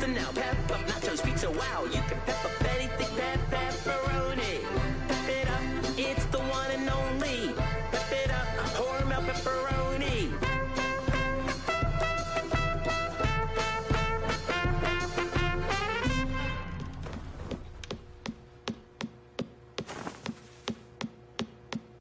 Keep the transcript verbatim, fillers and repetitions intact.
for now. Pep up nachos, pizza, wow. You can pep up